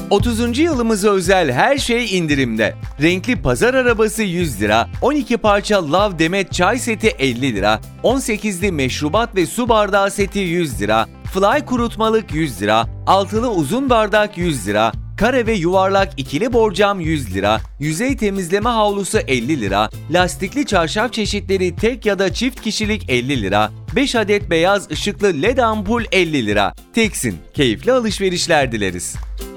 30. yılımıza özel her şey indirimde. Renkli pazar arabası 100 lira, 12 parça Love Demet çay seti 50 lira, 18'li meşrubat ve su bardağı seti 100 lira, Fly kurutmalık 100 lira, altılı uzun bardak 100 lira, kare ve yuvarlak ikili borcam 100 lira, yüzey temizleme havlusu 50 lira, lastikli çarşaf çeşitleri tek ya da çift kişilik 50 lira, 5 adet beyaz ışıklı LED ampul 50 lira. Teksin, keyifli alışverişler dileriz.